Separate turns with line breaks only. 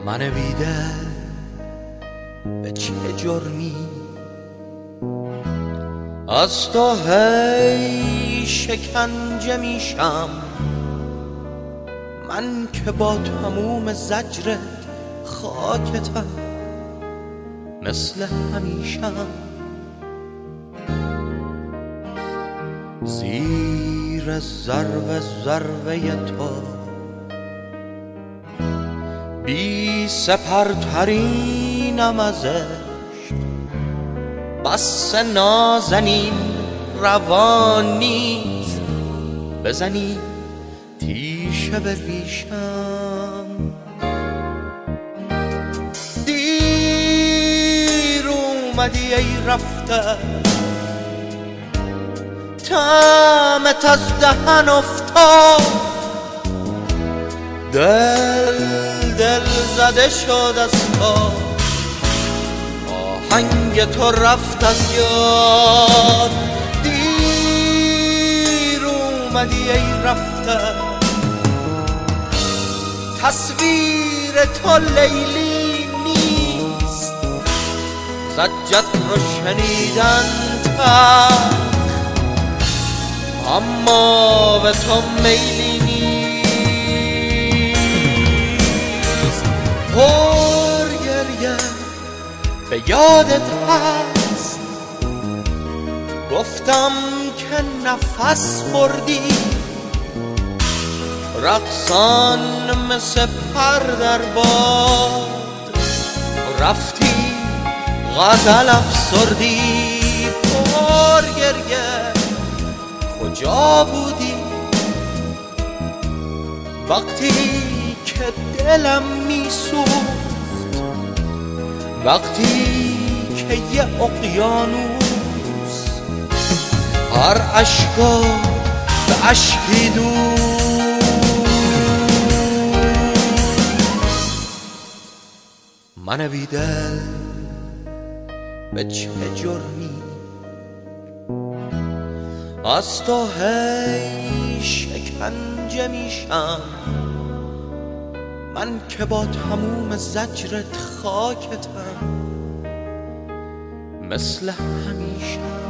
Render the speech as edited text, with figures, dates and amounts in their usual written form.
من بیدل به چه جرمی از تو هی شکنجه میشم؟ من که با تموم زجرت خاکتم مثل همیشم. زیر ضربه تو بی سپرترینم از عشق، بس نازنین روان نیست بزنی تیشه به ریشم. دیر اومدی ای رفته طعمت از دهن افتاد، دل زده شد از تو، آهنگ تو رفت از یاد. دیر اومدی ای رفته تصویر تو لیلی نیست، زجت رو شنیدن تلخ اما به تو میلی نیست. پر گریه به یادت هست گفتم که نفس بردی، رقصان مثل پر در باد رفتی غزل افسردی. پر گریه کجا بودی وقتی که دلم میسوخت، وقتی که یه اقیانوس هر اشکا به اشکی دود؟ من بیدل به چه جرمی از تو هی شکنجه میشم؟ من که با تموم زجرت خاکتم مثل همیشه.